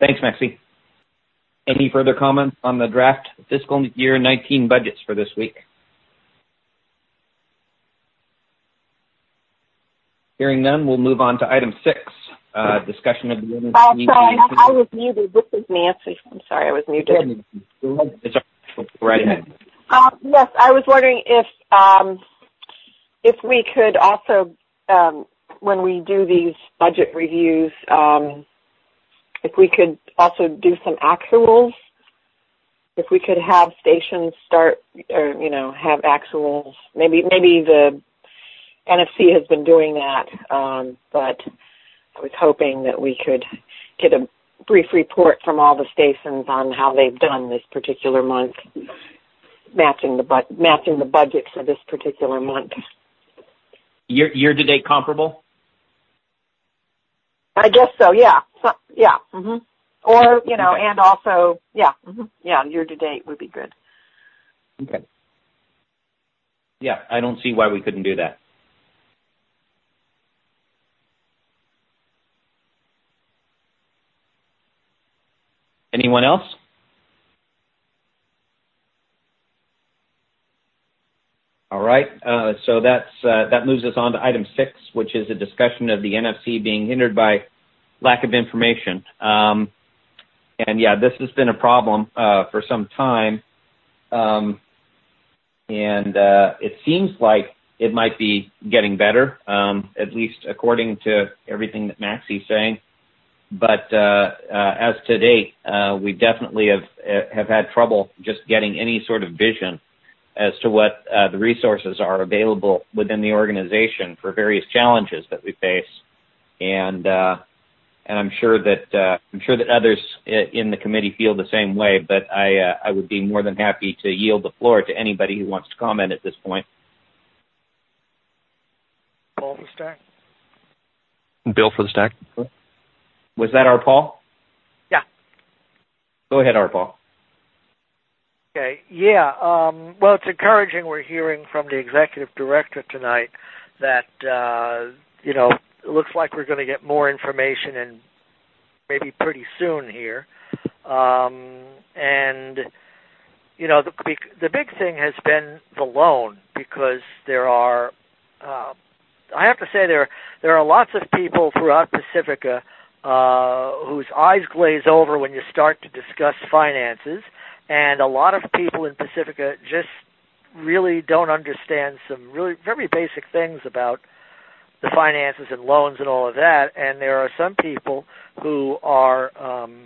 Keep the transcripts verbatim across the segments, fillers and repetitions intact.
Thanks, Maxie. Any further comments on the draft fiscal year nineteen budgets for this week? Hearing none, we'll move on to item six, uh, discussion of the N F C. Oh, sorry, I, I was muted. This is Nancy. I'm sorry, I was muted. Go ahead. It's right ahead. Uh, yes, I was wondering if um, if we could also, um, when we do these budget reviews, um, if we could also do some actuals. If we could have stations start, or you know, have actuals. Maybe maybe the N F C has been doing that, um, but I was hoping that we could get a brief report from all the stations on how they've done this particular month, matching the bu- matching the budget for this particular month. Year year to date comparable? I guess so. Yeah. So, yeah. Mm-hmm. Or you know, okay. And also, yeah, mm-hmm. yeah, year to date would be good. Okay. Yeah, I don't see why we couldn't do that. Anyone else? All right, uh, so that's uh, that moves us on to item six, which is a discussion of the N F C being hindered by lack of information. Um, and yeah, this has been a problem uh, for some time, um, and uh, it seems like it might be getting better, um, at least according to everything that Maxie's saying. But uh, uh, as to date, uh, we definitely have have had trouble just getting any sort of vision as to what uh, the resources are available within the organization for various challenges that we face, and uh, and I'm sure that uh, I'm sure that others in the committee feel the same way. But I uh, I would be more than happy to yield the floor to anybody who wants to comment at this point. Paul for the stack. Bill for the stack. Was that our Paul? Yeah. Go ahead, our Paul. Okay. Yeah. Um, well, it's encouraging. We're hearing from the executive director tonight that uh, you know it looks like we're going to get more information and maybe pretty soon here. Um, and you know the the big thing has been the loan, because there are uh, I have to say there there are lots of people throughout Pacifica uh, whose eyes glaze over when you start to discuss finances. And a lot of people in Pacifica just really don't understand some really very basic things about the finances and loans and all of that. And there are some people who are, um,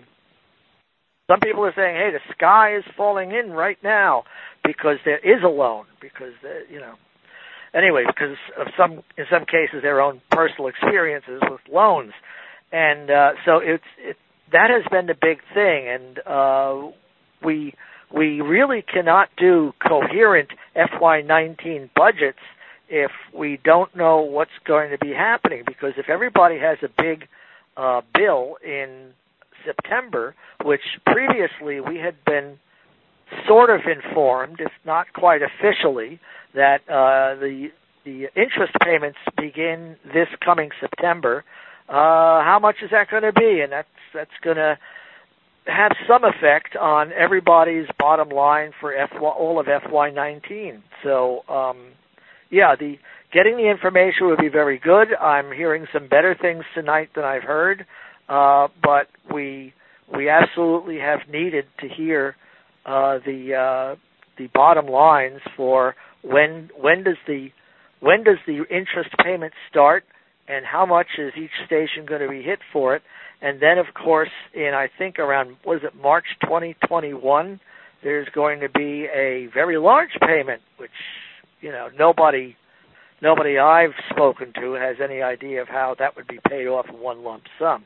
some people are saying, hey, the sky is falling in right now because there is a loan, because, the, you know, anyway, because of some, in some cases, their own personal experiences with loans. And uh, so it's it, that has been the big thing. And uh We we really cannot do coherent F Y nineteen budgets if we don't know what's going to be happening, because if everybody has a big uh, bill in September, which previously we had been sort of informed, if not quite officially, that uh, the the interest payments begin this coming September, uh, how much is that going to be? And that's that's going to have some effect on everybody's bottom line for F Y, all of F Y nineteen. So, um, yeah, the getting the information would be very good. I'm hearing some better things tonight than I've heard, uh, but we we absolutely have needed to hear uh, the uh, the bottom lines for when when does the when does the interest payment start, and how much is each station going to be hit for it. And then, of course, in I think around, what is it, March twenty twenty-one, there's going to be a very large payment, which, you know, nobody nobody I've spoken to has any idea of how that would be paid off in one lump sum.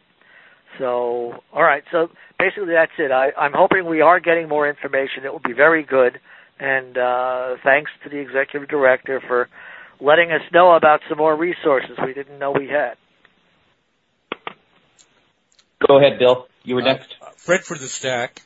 So, all right, so basically that's it. I, I'm hoping we are getting more information. It will be very good. And uh, thanks to the executive director for letting us know about some more resources we didn't know we had. Go ahead, Bill. You were next. Uh, Fred for the stack.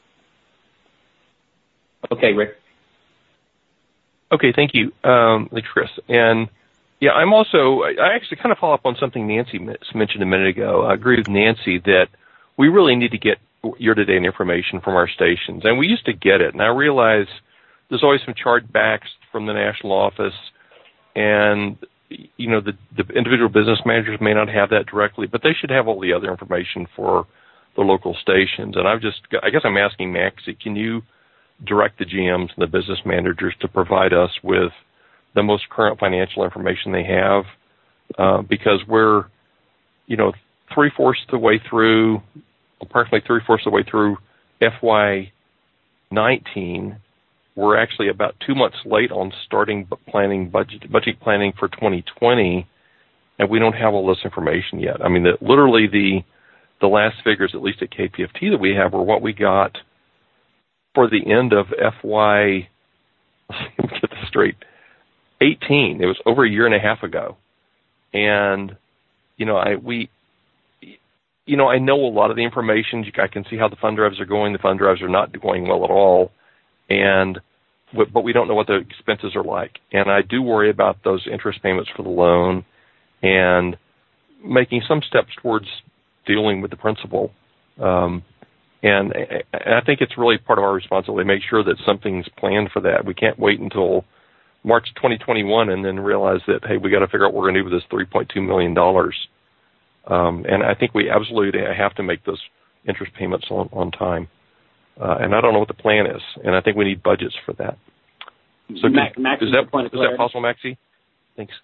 Okay, Rick. Okay, thank you, um, thanks, Chris. And yeah, I'm also, I actually kind of follow up on something Nancy mentioned a minute ago. I agree with Nancy that we really need to get year-to-date information from our stations, and we used to get it. And I realize there's always some chargebacks from the national office, and you know the, the individual business managers may not have that directly, but they should have all the other information for the local stations. And I've just, I guess I'm asking Maxie, can you direct the G Ms and the business managers to provide us with the most current financial information they have? Uh, because we're, you know, three-fourths of the way through, approximately three-fourths of the way through F Y nineteen. We're actually about two months late on starting planning budget, budget planning for twenty twenty, and we don't have all this information yet. I mean, the, literally the the last figures, at least at K P F T, that we have were what we got for the end of F Y, let me get this straight, eighteen. It was over a year and a half ago. And, you know, I, we, you know, I know a lot of the information. I can see how the fund drives are going. The fund drives are not going well at all. And, but we don't know what the expenses are like. And I do worry about those interest payments for the loan and making some steps towards dealing with the principal. Um, and, and I think it's really part of our responsibility to make sure that something's planned for that. We can't wait until March twenty twenty-one and then realize that, hey, we got to figure out what we're going to do with this three point two million dollars. Um, and I think we absolutely have to make those interest payments on, on time. Uh, and I don't know what the plan is, and I think we need budgets for that. So Max, can, Max, is, that, is that possible, Maxie? Thanks.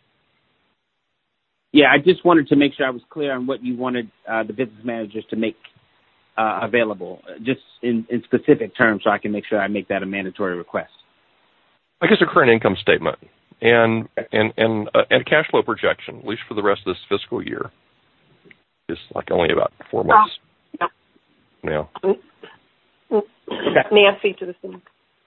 Yeah, I just wanted to make sure I was clear on what you wanted uh, the business managers to make uh, available, just in, in specific terms, so I can make sure I make that a mandatory request. I guess a current income statement and and and, uh, and cash flow projection, at least for the rest of this fiscal year. It's like only about four months. Uh, yeah. Yeah. Nancy to the scene.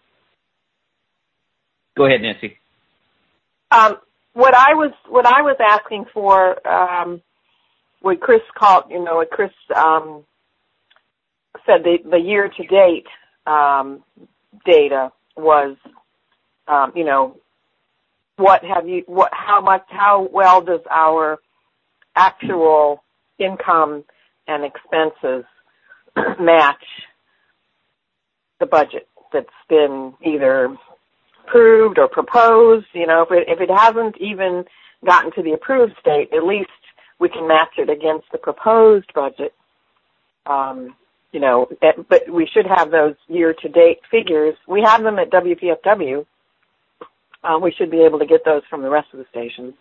Go ahead, Nancy. Um, what I was what I was asking for, um, what Chris called, you know, what Chris um, said the, the year to date um, data was, um, you know, what have you, what, how much, how well does our actual income and expenses match the budget that's been either approved or proposed? You know, if it, if it hasn't even gotten to the approved state, at least we can match it against the proposed budget. Um, you know, but we should have those year-to-date figures. We have them at W P F W. Uh, we should be able to get those from the rest of the stations.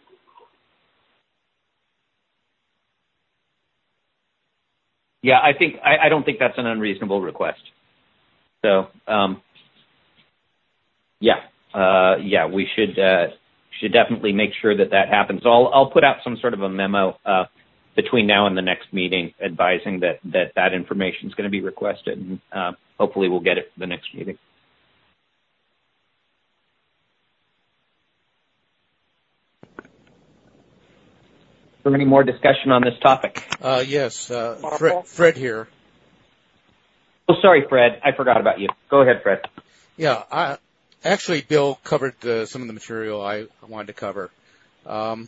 Yeah, I think I, I don't think that's an unreasonable request. So, um, yeah, uh, yeah, we should uh, should definitely make sure that that happens. I'll I'll put out some sort of a memo uh, between now and the next meeting, advising that that, that information is going to be requested, and uh, hopefully we'll get it for the next meeting. Is there any more discussion on this topic? Uh, yes, uh, Fred, Fred here. Oh, sorry, Fred. I forgot about you. Go ahead, Fred. Yeah, I, actually, Bill covered uh, some of the material I, I wanted to cover. Um,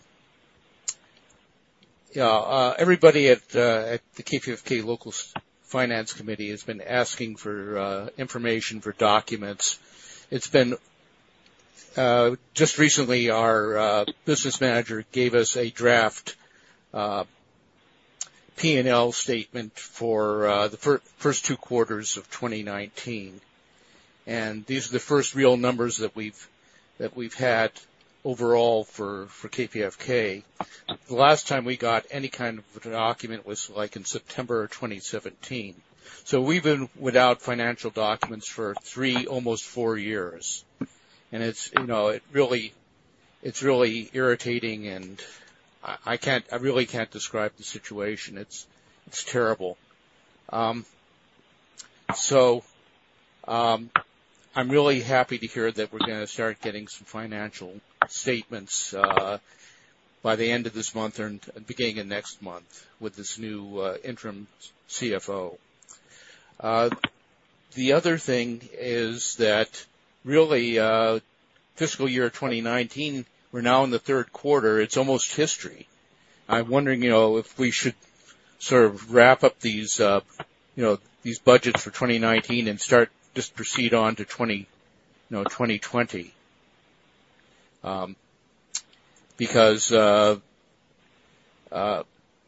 yeah, uh, everybody at, uh, at the K P F K Local Finance Committee has been asking for uh, information, for documents. It's been uh, just recently our uh, business manager gave us a draft uh, P and L statement for uh, the fir- first two quarters of twenty nineteen, and these are the first real numbers that we've that we've had overall for for K P F K. The last time we got any kind of document was like in September twenty seventeen. So we've been without financial documents for three, almost four years, and it's you know it really it's really irritating, and I, I can't I really can't describe the situation. It's it's terrible. Um, so um, I'm really happy to hear that we're going to start getting some financial statements uh, by the end of this month or beginning of next month with this new uh, interim C F O. Uh, the other thing is that really uh, fiscal year twenty nineteen, we're now in the third quarter. It's almost history. I'm wondering, you know, if we should sort of wrap up these, uh, you know, these budgets for twenty nineteen and start just proceed on to twenty, you know, twenty twenty. Um, because uh, uh,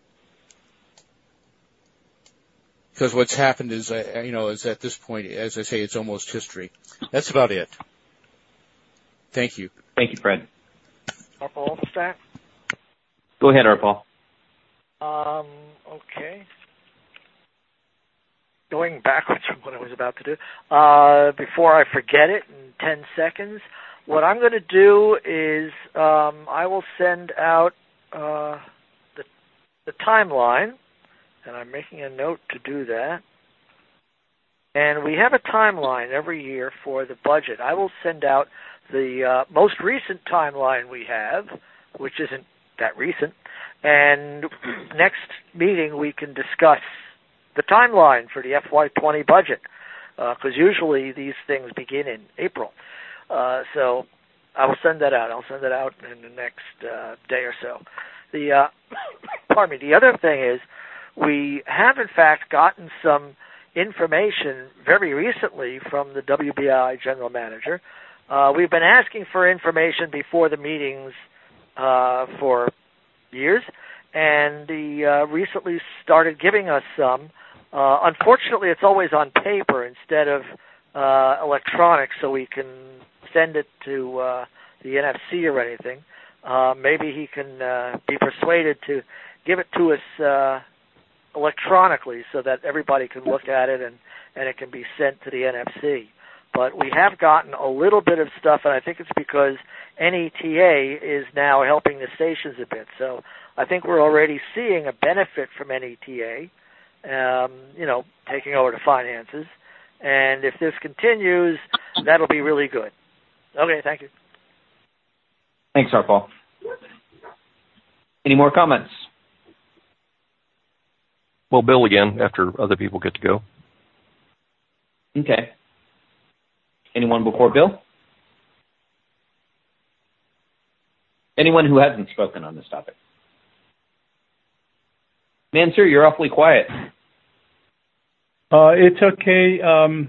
because what's happened is, uh, you know, is at this point, as I say, it's almost history. That's about it. Thank you. Thank you, Fred. Arpaul Stack? Go ahead, Arpaul. Um, okay. Going backwards from what I was about to do, uh, before I forget it in ten seconds, what I'm going to do is um, I will send out uh, the, the timeline, and I'm making a note to do that. And we have a timeline every year for the budget. I will send out the uh, most recent timeline we have, which isn't that recent, and next meeting we can discuss the timeline for the F Y twenty budget, because uh, usually these things begin in April. Uh, so I will send that out. I'll send it out in the next uh, day or so. The uh, pardon me. The other thing is we have in fact gotten some information very recently from the W B I general manager. Uh, we've been asking for information before the meetings uh, for years, and he uh, recently started giving us some. Uh, unfortunately, it's always on paper instead of uh, electronic, so we can send it to uh, the N F C or anything. Uh, maybe he can uh, be persuaded to give it to us uh, electronically so that everybody can look at it and, and it can be sent to the N F C. But we have gotten a little bit of stuff, and I think it's because N E T A is now helping the stations a bit. So I think we're already seeing a benefit from N E T A, um, you know, taking over the finances. And if this continues, that'll be really good. Okay, thank you. Thanks, Arpaul. Any more comments? Well, Bill again, after other people get to go. Okay. Anyone before Bill? Anyone who hasn't spoken on this topic? Mansur, you're awfully quiet. Uh, it's okay. Um,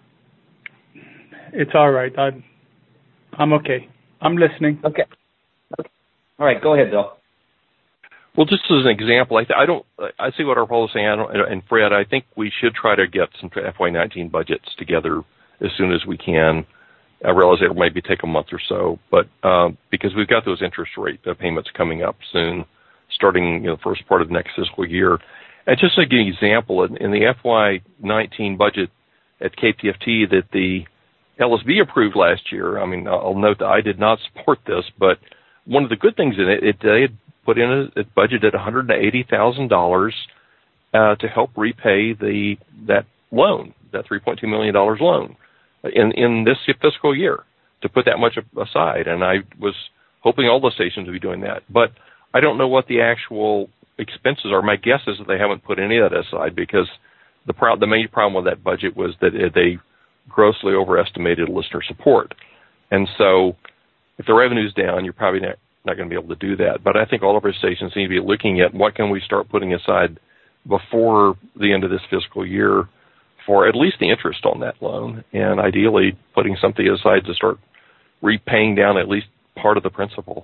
it's all right. I'm, I'm okay. I'm listening. Okay. okay. All right, go ahead, Bill. Well, just as an example, I, th- I don't. I see what Arpaul is saying, I don't, and Fred, I think we should try to get some F Y nineteen budgets together as soon as we can. I realize it will maybe take a month or so, but um, because we've got those interest rate uh, payments coming up soon, starting you know, the first part of next fiscal year. And just to give you an example, in, in the F Y nineteen budget at K P F T that the L S B approved last year, I mean, I'll note that I did not support this, but one of the good things in it, it they had put in a, a budget at one hundred eighty thousand dollars uh, to help repay the that loan, that three point two million dollars loan in, in this fiscal year, to put that much aside. And I was hoping all the stations would be doing that. But I don't know what the actual expenses are. My guess is that they haven't put any of that aside, because the pro- the main problem with that budget was that it, they grossly overestimated listener support. And so if the revenue's down, you're probably not, not going to be able to do that. But I think all of our stations need to be looking at what can we start putting aside before the end of this fiscal year for at least the interest on that loan, and ideally putting something aside to start repaying down at least part of the principal.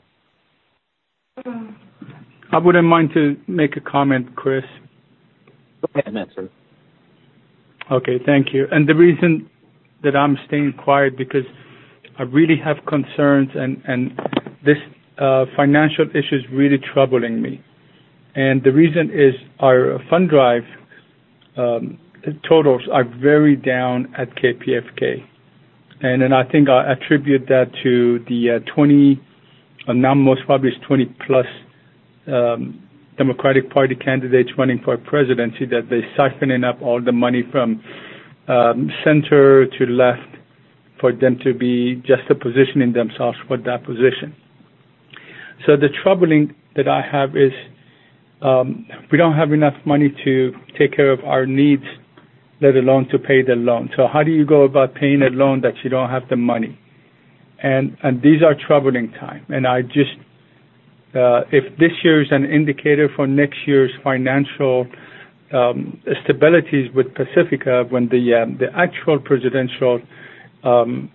I wouldn't mind to make a comment, Chris. Go ahead, Mansur. Okay, thank you. And the reason that I'm staying quiet, because I really have concerns, and, and this uh, financial issue is really troubling me. And the reason is our fund drive um, totals are very down at K P F K. And then I think I attribute that to the uh, twenty, uh, now most probably it's twenty plus um, Democratic Party candidates running for presidency, that they're siphoning up all the money from um, center to left for them to be just positioning themselves for that position. So the troubling that I have is um, we don't have enough money to take care of our needs, let alone to pay the loan. So how do you go about paying a loan that you don't have the money? And and these are troubling times. And I just, uh, if this year is an indicator for next year's financial um, stabilities with Pacifica when the um, the actual presidential um,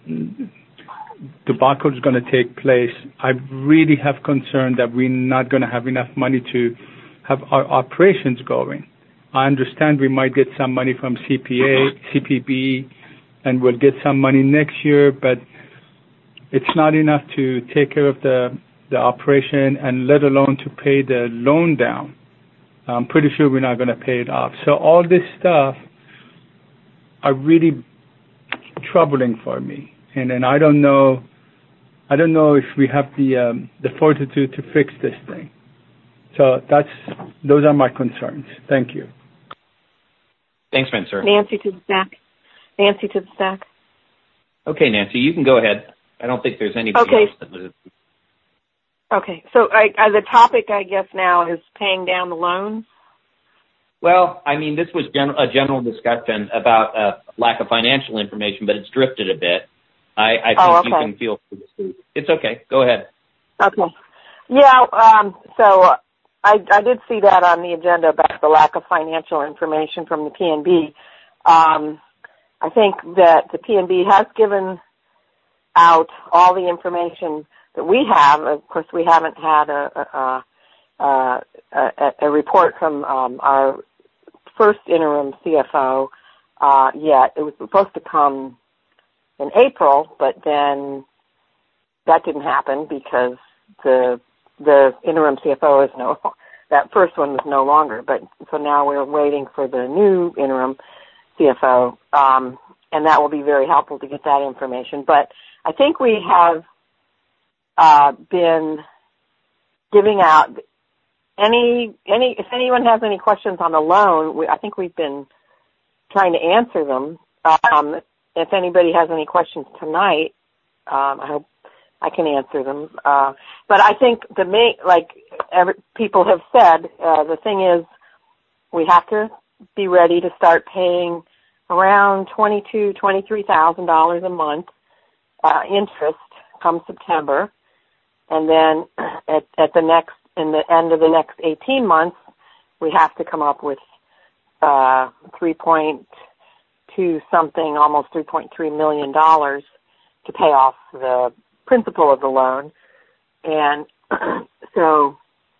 debacle is going to take place. I really have concern that we're not going to have enough money to have our operations going. I understand we might get some money from C P A, C P B, and we'll get some money next year, but it's not enough to take care of the, the operation and let alone to pay the loan down. I'm pretty sure we're not going to pay it off. So all this stuff are really troubling for me. And then I don't know, I don't know if we have the um, the fortitude to fix this thing. So that's those are my concerns. Thank you. Thanks, Mansour. Nancy to the stack. Nancy to the stack. Okay, Nancy, you can go ahead. I don't think there's anybody okay. else that was. Okay, so I, I, the topic, I guess, now is paying down the loans. Well, I mean, this was gen- a general discussion about uh, lack of financial information, but it's drifted a bit. I, I think oh, okay. you can feel free to speak. It's okay. Go ahead. Okay. Yeah, um, so I, I did see that on the agenda about the lack of financial information from the P N B. Um, I think that the P N B has given out all the information that we have. Of course, we haven't had a, a, a, a, a report from um, our first interim C F O uh, yet. It was supposed to come in April, but then that didn't happen because the the interim C F O is no, that first one was no longer. But so now we're waiting for the new interim C F O, um, and that will be very helpful to get that information. But I think we have uh, been giving out any any if anyone has any questions on the loan, we, I think we've been trying to answer them. Um, if anybody has any questions tonight, um, I hope I can answer them. Uh, but I think the main, like every, people have said, uh, the thing is we have to be ready to start paying around twenty-two, twenty-three thousand dollars a month uh, interest come September, and then at, at the next, in the end of the next eighteen months, we have to come up with uh, three point two something, almost three point three million dollars to pay off the principal of the loan. And so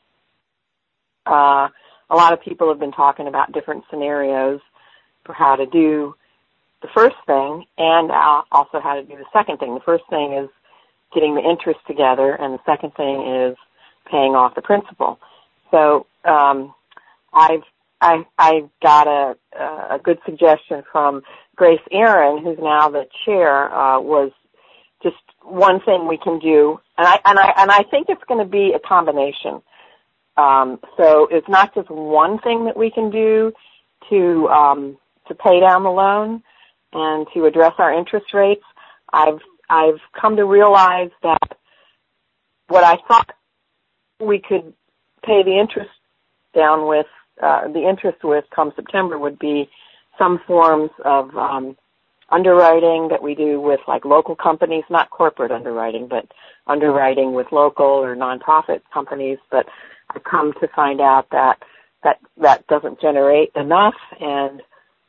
uh, a lot of people have been talking about different scenarios for how to do the first thing and uh, also how to do the second thing. The first thing is getting the interest together, and the second thing is paying off the principal. So um, I've I I got a a good suggestion from Grace Aaron, who's now the chair, uh, was just one thing we can do, and I and I and I think it's going to be a combination. Um, so it's not just one thing that we can do to um, to pay down the loan and to address our interest rates. I've I've come to realize that what I thought we could pay the interest down with, uh, the interest with come September would be some forms of um, underwriting that we do with like local companies, not corporate underwriting, but underwriting with local or nonprofit companies. But I've come to find out that that, that doesn't generate enough, and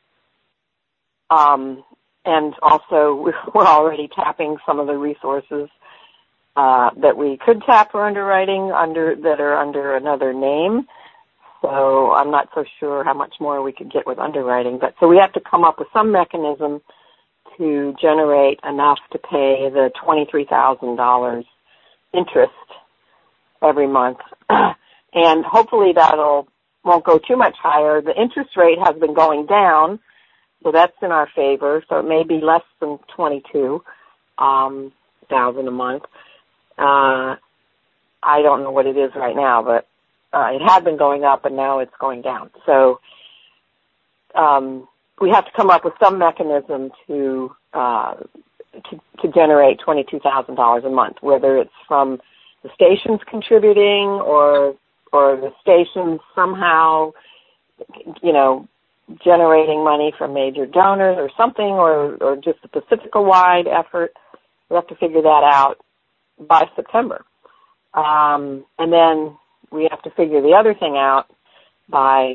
um, and also we're already tapping some of the resources uh, that we could tap for underwriting under that are under another name. So I'm not so sure how much more we could get with underwriting. But so we have to come up with some mechanism to generate enough to pay the twenty-three thousand dollars interest every month. And hopefully that'll won't go too much higher. The interest rate has been going down, so that's in our favor. So it may be less than twenty-two um, thousand a month. Uh, I don't know what it is right now, but uh, it had been going up, and now it's going down. So um, we have to come up with some mechanism to uh, to, to generate twenty-two thousand dollars a month, whether it's from the stations contributing or or the stations somehow, you know, generating money from major donors or something, or, or just a Pacifica-wide effort. We have to figure that out by September. Um, and then we have to figure the other thing out by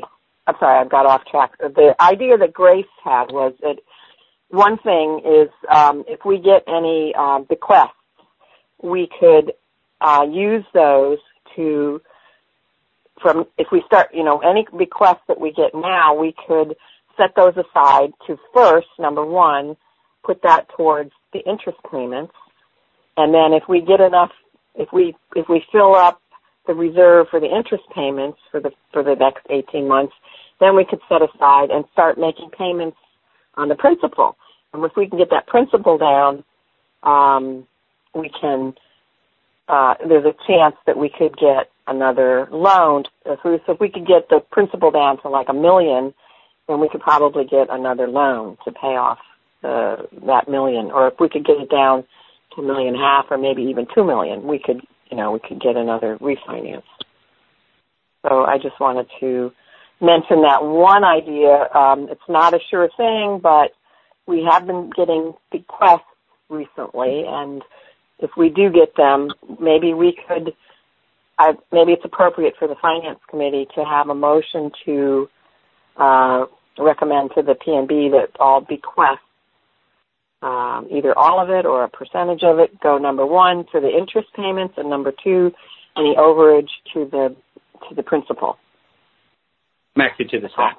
I'm sorry, I got off track. The idea that Grace had was that one thing is um, if we get any um, bequests, we could uh, use those to, from if we start, you know, any bequests that we get now, we could set those aside to first, number one, put that towards the interest payments, and then if we get enough, if we if we fill up the reserve for the interest payments for the for the next eighteen months, then we could set aside and start making payments on the principal. And if we can get that principal down, um, we can. Uh, there's a chance that we could get another loan. So if we could get the principal down to like a million, then we could probably get another loan to pay off uh, that million. Or if we could get it down to a million and a half, or maybe even two million, we could, you know, we could get another refinance. So I just wanted to mention that one idea. Um, it's not a sure thing, but we have been getting bequests recently, and if we do get them, maybe we could, uh, maybe it's appropriate for the Finance Committee to have a motion to uh, recommend to the P N B that all bequests, um, either all of it or a percentage of it, go number one to the interest payments, and number two, any overage to the to the principal. Maxie, to the staff.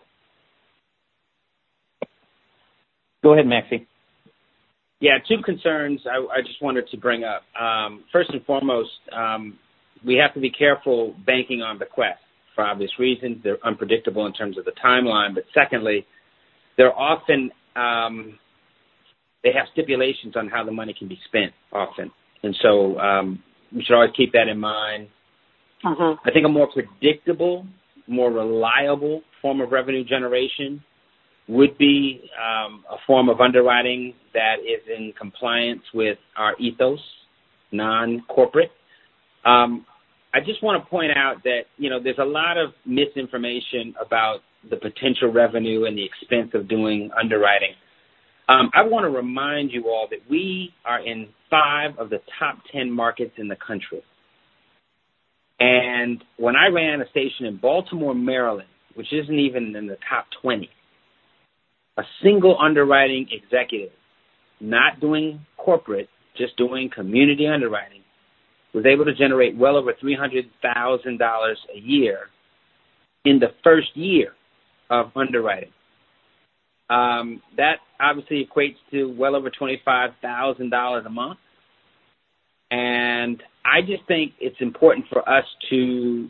Go ahead, Maxie. Yeah, two concerns I, I just wanted to bring up. Um, first and foremost, um, we have to be careful banking on bequests for obvious reasons. They're unpredictable in terms of the timeline. But secondly, they're often, um, they have stipulations on how the money can be spent often. And so um, we should always keep that in mind. Uh-huh. I think a more predictable, more reliable form of revenue generation would be um, a form of underwriting that is in compliance with our ethos, non-corporate. Um, I just want to point out that, you know, there's a lot of misinformation about the potential revenue and the expense of doing underwriting. Um, I want to remind you all that we are in five of the top ten markets in the country. And when I ran a station in Baltimore, Maryland, which isn't even in the top twenty, a single underwriting executive, not doing corporate, just doing community underwriting, was able to generate well over three hundred thousand dollars a year in the first year of underwriting. Um, that obviously equates to well over twenty-five thousand dollars a month. And I just think it's important for us to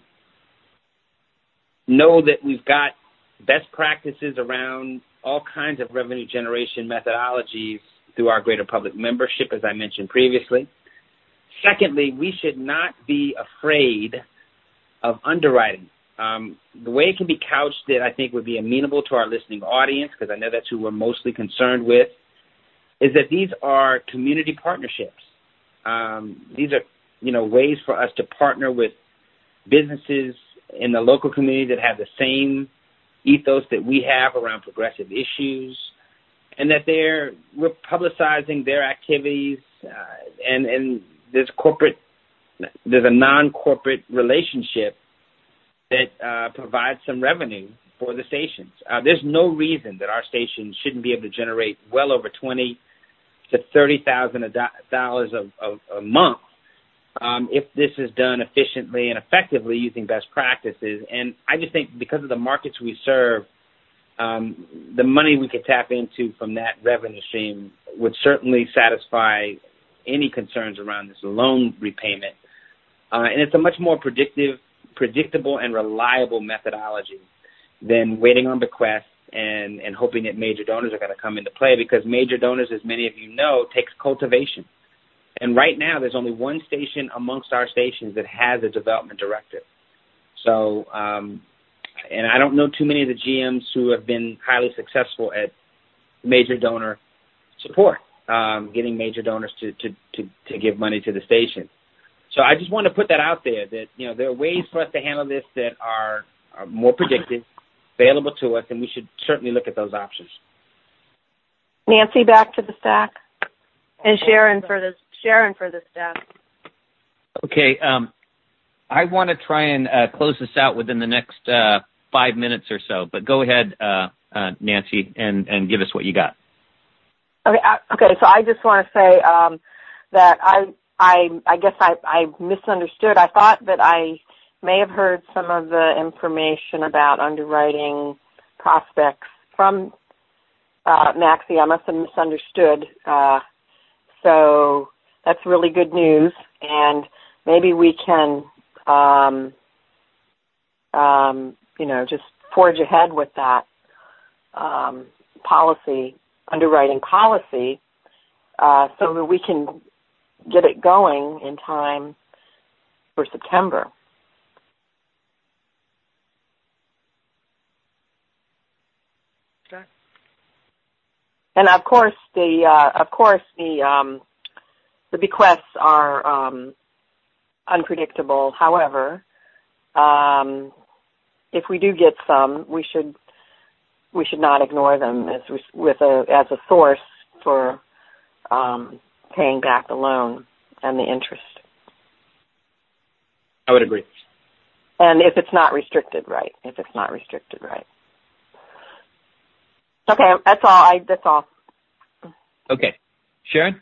know that we've got best practices around all kinds of revenue generation methodologies through our greater public membership, as I mentioned previously. Secondly, we should not be afraid of underwriting. Um, the way it can be couched that I think would be amenable to our listening audience, because I know that's who we're mostly concerned with, is that these are community partnerships. Um, these are, you know, ways for us to partner with businesses in the local community that have the same ethos that we have around progressive issues, and that they're we're publicizing their activities, uh, and and there's corporate, there's a non-corporate relationship that uh, provides some revenue for the stations. Uh, there's no reason that our station shouldn't be able to generate well over twenty to thirty thousand dollars a month um, if this is done efficiently and effectively using best practices. And I just think because of the markets we serve, um, the money we could tap into from that revenue stream would certainly satisfy any concerns around this loan repayment. Uh, and it's a much more predictive, predictable and reliable methodology than waiting on bequests and, and hoping that major donors are going to come into play, because major donors, as many of you know, takes cultivation. And right now there's only one station amongst our stations that has a development director. So, um, and I don't know too many of the G Ms who have been highly successful at major donor support, um, getting major donors to, to, to, to give money to the station. So I just want to put that out there that, you know, there are ways for us to handle this that are, are more predictive, available to us, and we should certainly look at those options. Nancy, back to the stack. And Sharon for the Sharon for the staff. Okay, um, I want to try and uh, close this out within the next uh, five minutes or so. But go ahead, uh, uh, Nancy, and, and give us what you got. Okay. I, okay. So I just want to say um, that I I I guess I, I misunderstood. I thought that I may have heard some of the information about underwriting prospects from uh, Maxie. I must have misunderstood. Uh, so that's really good news, and maybe we can, um, um, you know, just forge ahead with that um, policy, underwriting policy, uh, so that we can get it going in time for September. Okay. And of course, the uh, of course the um, the bequests are um, unpredictable. However, um, if we do get some, we should we should not ignore them as with a as a source for um, paying back the loan and the interest. I would agree. And if it's not restricted, right? If it's not restricted, right? Okay, that's all. I that's all. Okay, Sharon,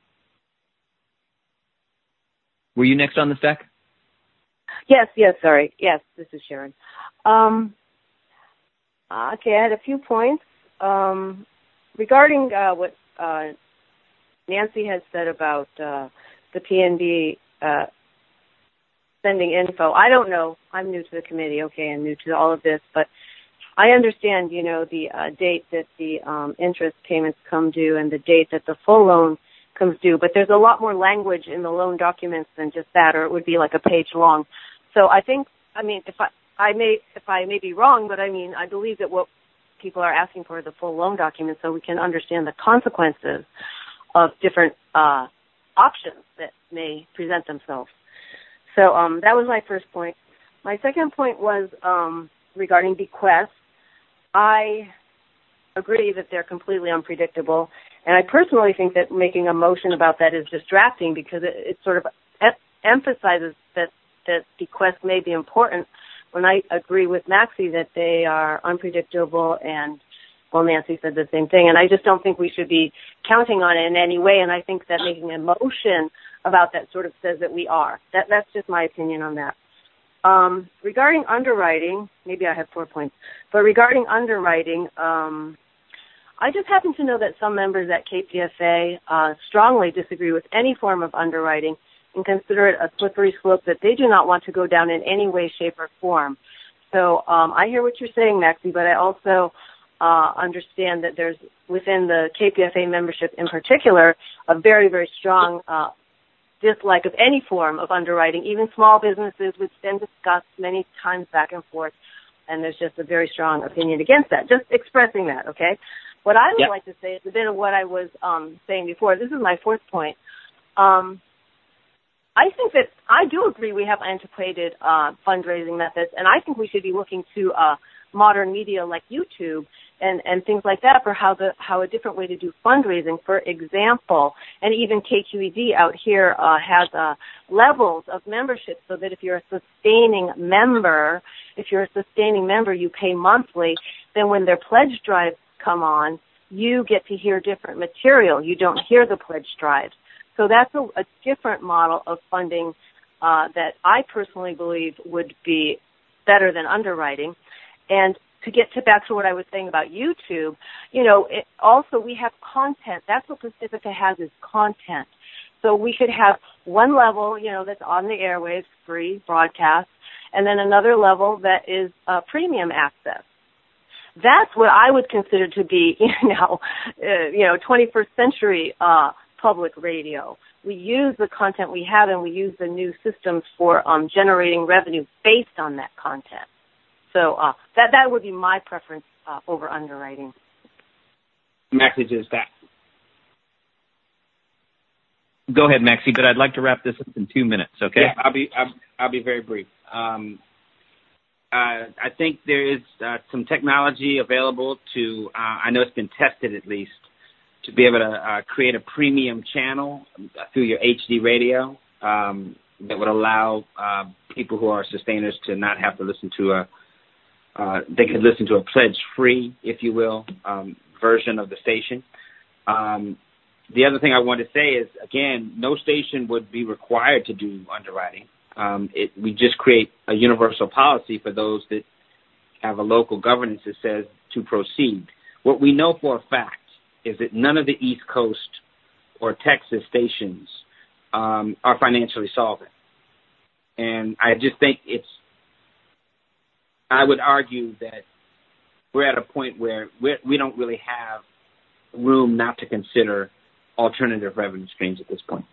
were you next on the stack? Yes, yes, sorry. Yes, this is Sharon. Um, okay, I had a few points. Um, regarding uh, what uh, Nancy has said about uh, the P N B uh, sending info. I don't know. I'm new to the committee, okay, and new to all of this, but I understand, you know, the uh, date that the um, interest payments come due and the date that the full loan comes due, but there's a lot more language in the loan documents than just that, or it would be like a page long. So I think, I mean, if I, I may, if I may be wrong, but I mean, I believe that what people are asking for is the full loan document so we can understand the consequences of different uh, options that may present themselves. So um, that was my first point. My second point was um, regarding bequests. I agree that they're completely unpredictable, and I personally think that making a motion about that is distracting because it, it sort of em- emphasizes that, that bequests may be important when I agree with Maxie that they are unpredictable, and, well, Nancy said the same thing, and I just don't think we should be counting on it in any way, and I think that making a motion about that sort of says that we are. That, that's just my opinion on that. Um, regarding underwriting, maybe I have four points, but regarding underwriting, um, I just happen to know that some members at K P F A uh, strongly disagree with any form of underwriting and consider it a slippery slope that they do not want to go down in any way, shape, or form. So um, I hear what you're saying, Maxie, but I also uh, understand that there's, within the K P F A membership in particular, a very, very strong uh dislike of any form of underwriting. Even small businesses, which been discussed many times back and forth, and there's just a very strong opinion against that. Just expressing that, okay? What I would yep. like to say is a bit of what I was um, saying before. This is my fourth point. Um, I think that I do agree we have antiquated uh, fundraising methods, and I think we should be looking to uh, modern media like YouTube and, and things like that for how the how a different way to do fundraising. For example, and even K Q E D out here uh, has uh, levels of membership so that if you're a sustaining member, if you're a sustaining member, you pay monthly. Then when their pledge drives come on, you get to hear different material. You don't hear the pledge drives. So that's a, a different model of funding uh, that I personally believe would be better than underwriting. And to get to back to what I was saying about YouTube, you know, it, also we have content. That's what Pacifica has, is content. So we could have one level, you know, that's on the airwaves, free broadcast, and then another level that is uh, premium access. That's what I would consider to be, you know, uh, you know, twenty-first century uh, public radio. We use the content we have, and we use the new systems for um, generating revenue based on that content. So uh, that that would be my preference uh, over underwriting. Maxie, just that. Go ahead, Maxie, but I'd like to wrap this up in two minutes, okay? Yeah, I'll be I'll, I'll be very brief. Um, uh, I think there is uh, some technology available to, uh, I know it's been tested at least, to be able to uh, create a premium channel through your H D radio um, that would allow uh, people who are sustainers to not have to listen to a uh, they could listen to a pledge-free, if you will, um, version of the station. Um, the other thing I want to say is, again, no station would be required to do underwriting. Um, it, we just create a universal policy for those that have a local governance that says to proceed. What we know for a fact is that none of the East Coast or Texas stations um, are financially solvent. And I just think it's, I would argue that we're at a point where we're, we don't really have room not to consider alternative revenue streams at this point.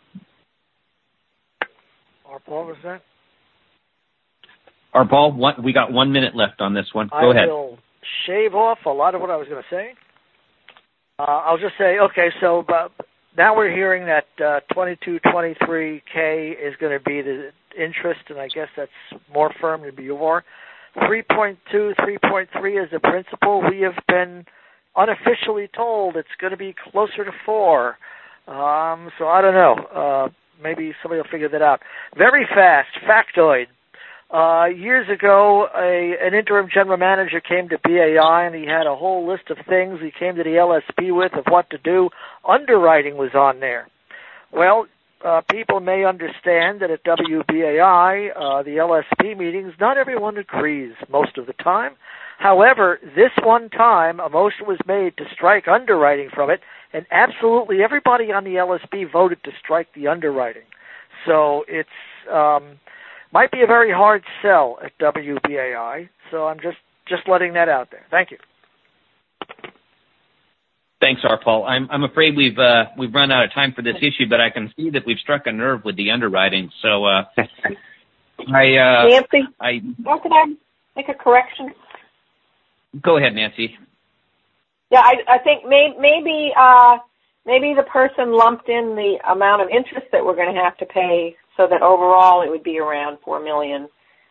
Arpaul, was that? Arpaul, one, we got one minute left on this one. Go I ahead. I will shave off a lot of what I was going to say. Uh, I'll just say, okay, so uh, now we're hearing that uh, twenty-two twenty-three K is going to be the interest, and I guess that's more firm to be more. three point two, three point three is the principal. We have been unofficially told it's going to be closer to four. Um, so I don't know. Uh, maybe somebody will figure that out. Very fast, factoid. Uh, years ago, a, an interim general manager came to B A I, and he had a whole list of things he came to the L S P with of what to do. Underwriting was on there. Well, uh, people may understand that at W B A I, uh, the L S P meetings, not everyone agrees most of the time. However, this one time, a motion was made to strike underwriting from it, and absolutely everybody on the L S P voted to strike the underwriting. So it's um, might be a very hard sell at W B A I. So I'm just, just letting that out there. Thank you. Thanks, Arpaul. I'm I'm afraid we've uh, we've run out of time for this issue, but I can see that we've struck a nerve with the underwriting. So uh, I uh, Nancy, I oh, could I make a correction? Go ahead, Nancy. Yeah, I, I think may, maybe uh, maybe the person lumped in the amount of interest that we're going to have to pay, so that overall it would be around four million.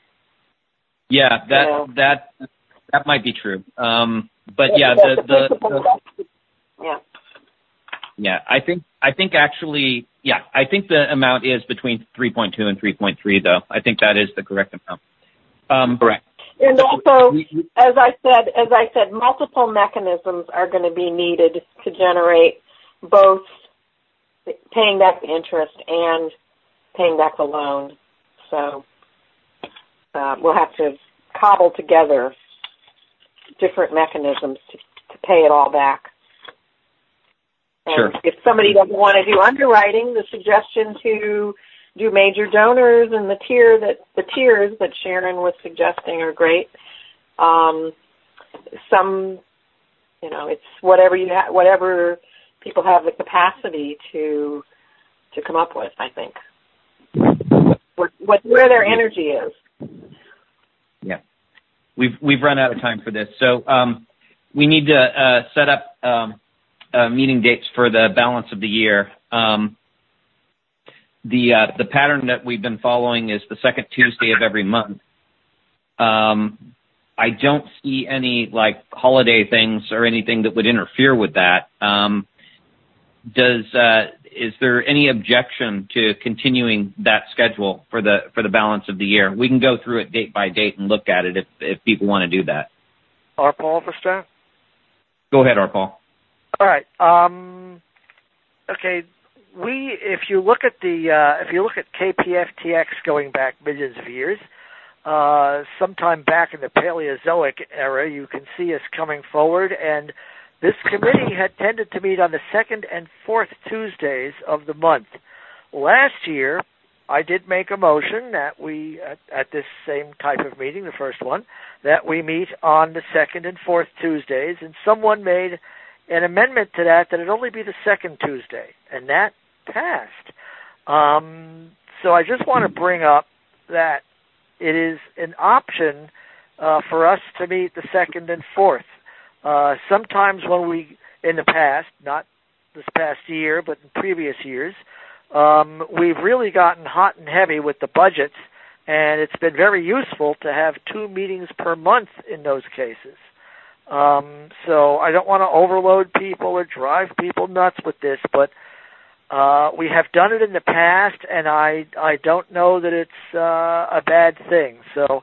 Yeah, that you know. that that might be true. Um, but yeah, the the, the yeah yeah, I think I think actually yeah, I think the amount is between three point two and three point three, though. I think that is the correct amount. Um, correct. And also, as I said, as I said, multiple mechanisms are going to be needed to generate both paying back the interest and paying back the loan. So uh, we'll have to cobble together different mechanisms to, to pay it all back. And sure. If somebody doesn't want to do underwriting, the suggestion to do major donors and the tier that the tiers that Sharon was suggesting are great. Um, some, you know, it's whatever you ha- whatever people have the capacity to to come up with. I think what, what where their energy is. Yeah, we've we've run out of time for this, so um, we need to uh, set up um, uh, meeting dates for the balance of the year. Um, The uh, the pattern that we've been following is the second Tuesday of every month. Um, I don't see any like holiday things or anything that would interfere with that. Um, does uh, is there any objection to continuing that schedule for the for the balance of the year? We can go through it date by date and look at it if if people want to do that. Arpaul for start? Go ahead, Arpaul. All right. Um, okay. We, if you look at the, uh, if you look at K P F T X going back millions of years, uh, sometime back in the Paleozoic era, you can see us coming forward, and this committee had tended to meet on the second and fourth Tuesdays of the month. Last year, I did make a motion that we, at, at this same type of meeting, the first one, that we meet on the second and fourth Tuesdays, and someone made an amendment to that that it only be the second Tuesday, and that passed. Um, so I just want to bring up that it is an option uh, for us to meet the second and fourth. Uh, sometimes when we, in the past, not this past year, but in previous years, um, we've really gotten hot and heavy with the budgets, and it's been very useful to have two meetings per month in those cases. Um, so I don't want to overload people or drive people nuts with this, but uh, we have done it in the past, and I I don't know that it's uh, a bad thing. So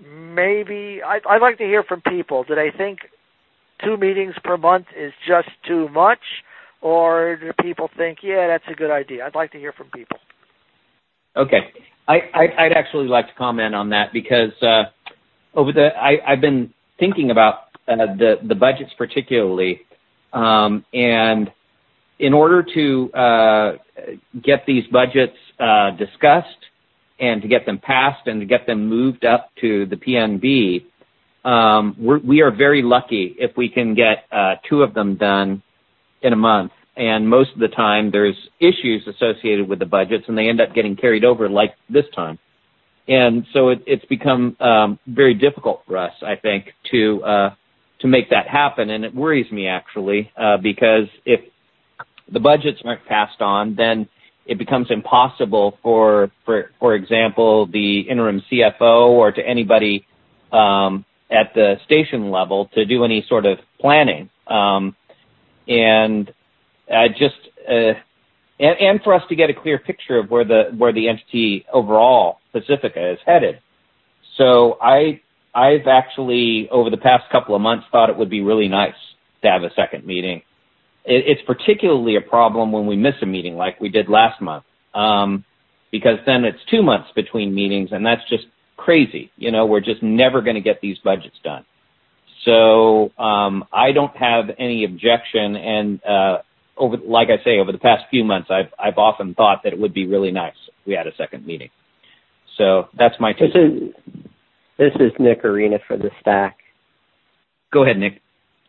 maybe I'd, I'd like to hear from people. Do they think two meetings per month is just too much, or do people think, yeah, that's a good idea? I'd like to hear from people. Okay. I, I, I'd actually like to comment on that because uh, over the I, I've been thinking about uh, the, the budgets particularly, um, and in order to uh, get these budgets uh, discussed and to get them passed and to get them moved up to the P N B, um, we're, we are very lucky if we can get uh, two of them done in a month. And most of the time there's issues associated with the budgets and they end up getting carried over like this time. And so it, it's become um, very difficult for us, I think, to uh, to make that happen. And it worries me, actually, uh, because if the budgets aren't passed on, then it becomes impossible for, for, for example, the interim C F O or to anybody um, at the station level to do any sort of planning. Um, and uh, just uh, and, and for us to get a clear picture of where the where the entity overall, Pacifica, is headed. So I I've actually over the past couple of months thought it would be really nice to have a second meeting. It's particularly a problem when we miss a meeting like we did last month, um, because then it's two months between meetings, and that's just crazy. You know, we're just never going to get these budgets done. So um, I don't have any objection, and uh, over, like I say, over the past few months, I've I've often thought that it would be really nice if we had a second meeting. So that's my take. This is, this is Nick Arena for the Stack. Go ahead, Nick.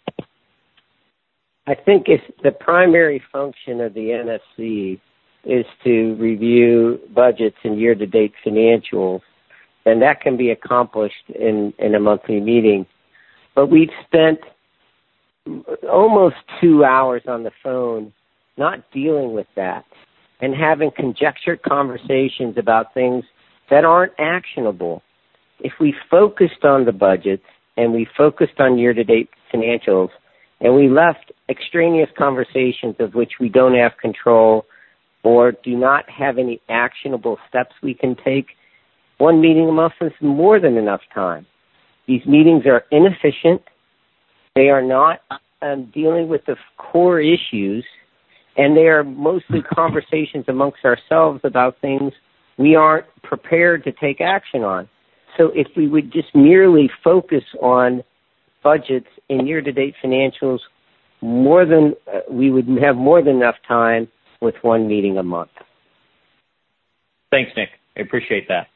I think if the primary function of the N F C is to review budgets and year-to-date financials, then that can be accomplished in, in a monthly meeting. But we've spent almost two hours on the phone not dealing with that and having conjectured conversations about things that aren't actionable. If we focused on the budgets and we focused on year-to-date financials, and we left extraneous conversations of which we don't have control or do not have any actionable steps we can take, one meeting a month is more than enough time. These meetings are inefficient. They are not um, dealing with the core issues, and they are mostly conversations amongst ourselves about things we aren't prepared to take action on. So if we would just merely focus on budgets and year-to-date financials, more than uh, we would have more than enough time with one meeting a month. Thanks, Nick. I appreciate that.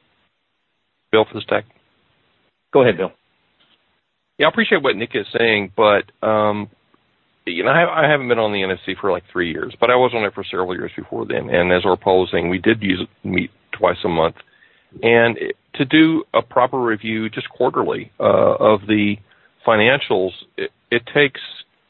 Bill for the Stack. Go ahead, Bill. Yeah, I appreciate what Nick is saying, but um, you know, I, I haven't been on the N F C for like three years, but I was on it for several years before then. And as our poll was saying, we did use meet twice a month, and it, to do a proper review just quarterly uh, of the financials, it, it takes,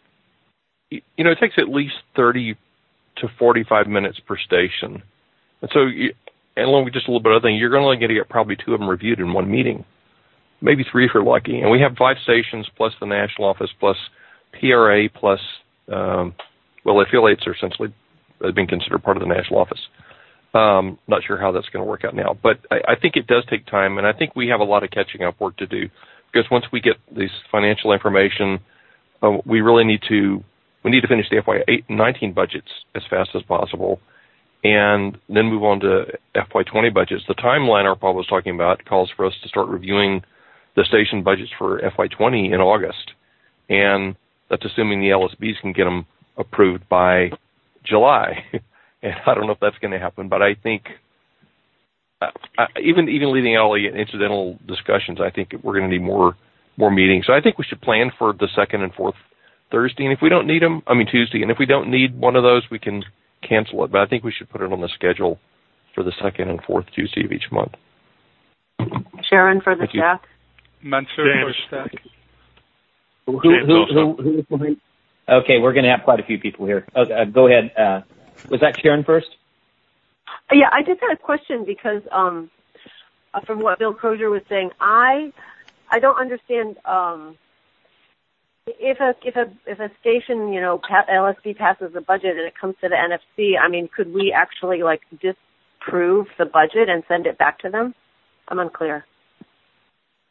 you know, it takes at least thirty to forty-five minutes per station. And so, you, and along with just a little bit of other thing, you're only going to get probably two of them reviewed in one meeting, maybe three if you're lucky. And we have five stations plus the national office plus P R A plus, um, well, affiliates are essentially being considered part of the national office. Um, not sure how that's going to work out now, but I, I think it does take time, and I think we have a lot of catching up work to do. Because once we get this financial information, uh, we really need to we need to finish the F Y nineteen budgets as fast as possible, and then move on to F Y twenty budgets. The timeline our Paul was talking about calls for us to start reviewing the station budgets for F Y twenty in August, and that's assuming the L S Bs can get them approved by July. And I don't know if that's going to happen, but I think uh, I, even even leaving out all the incidental discussions, I think we're going to need more more meetings. So I think we should plan for the second and fourth Thursday. And if we don't need them, I mean Tuesday, and if we don't need one of those, we can cancel it. But I think we should put it on the schedule for the second and fourth Tuesday of each month. Sharon for the Thank staff. Mansur for staff. Who, who, who, who is behind? Okay, we're going to have quite a few people here. Okay, uh, go ahead. Uh, was that Sharon first? Yeah, I just had a question because um, from what Bill Crozier was saying, I I don't understand um, if a if a if a station, you know, L S B passes the budget and it comes to the N F C. I mean, could we actually like disprove the budget and send it back to them? I'm unclear.